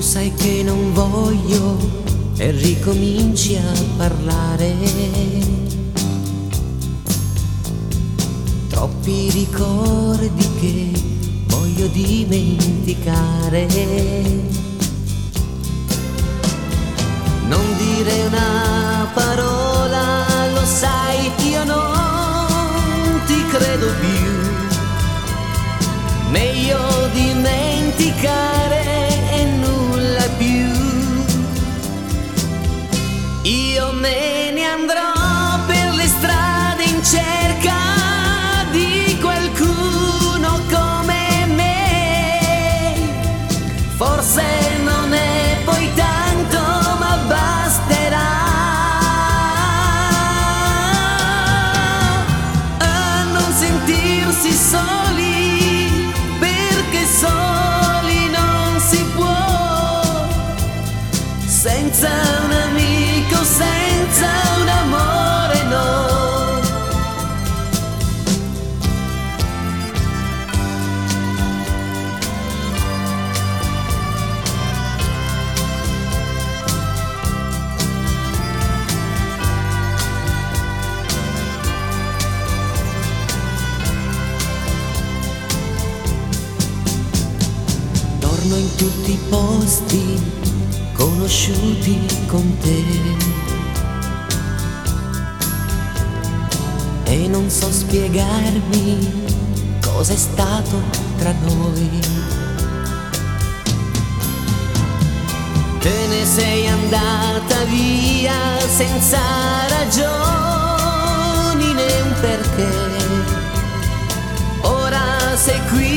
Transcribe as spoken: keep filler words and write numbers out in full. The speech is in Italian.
sai che non voglio e ricominci a parlare. Troppi ricordi che voglio dimenticare. Non dire una parola, lo sai, io non ti credo più. Meglio dimenticare e nulla più. Io me ne andrò per le strade in cerca di qualcuno come me. Forse non è poi tanto, ma basterà a non sentirsi soli, perché soli non si può, senza un amico, senza un amore, no. Torno in tutti i posti conosciuti con te e non so spiegarmi cosa è stato tra noi. Te ne sei andata via senza ragioni né un perché. Ora sei qui